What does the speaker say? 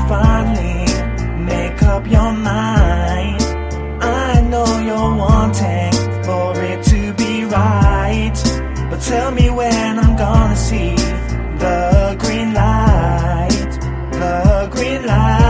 finally make up your mind. I know you're wanting for it to be right, but tell me when I'm gonna see the green light, the green light.